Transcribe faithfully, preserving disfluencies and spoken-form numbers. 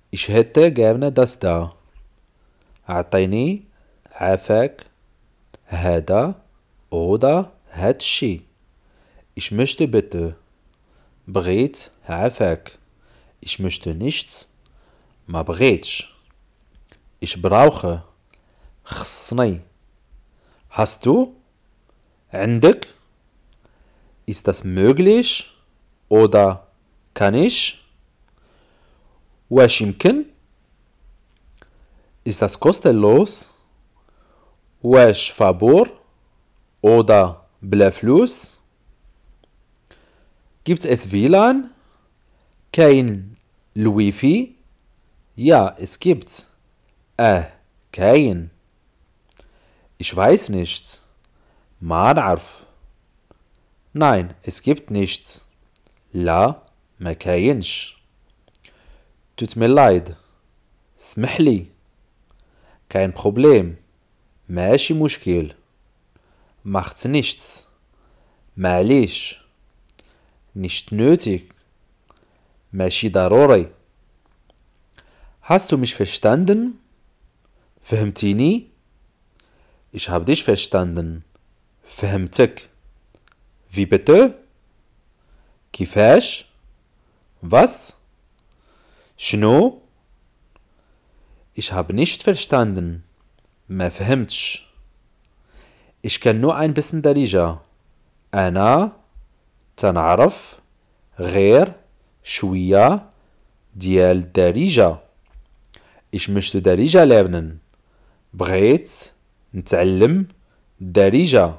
Ich hätte gerne das da. أعطيني عافاك هذا oder هاد الشي. Ich möchte bitte. بغيت عافاك. Ich möchte nichts. ما بغيتش. Ich brauche. خصني. Hast du? عندك. Ist das möglich? Oder kann ich? واش يمكن؟ Ist das kostenlos? واش فابور؟ Oder بلا فلوس؟ Gibt es W L A N? كاين الويفي؟ Ja, es gibt. اه كاين. Ich weiß nicht. ما نعرف. Nein, es gibt nichts. لا ما كاينش. Tut mir leid. اسمح لي. kein Problem. ماشي مشكل. Macht nichts. معليش. Nicht nötig. ماشي ضروري. Hast du mich verstanden? فهمتيني؟ Ich hab dich verstanden. فهمتك. Wie bitte? كيفاش؟ Was? شنو؟ Ich hab nicht verstanden. ما فهمتش. Ich kann nur ein bisschen دريجة. أنا تنعرف غير شوية ديال الدارجة. Ich möchte دريجة lernen. بغيت نتعلم الدارجة.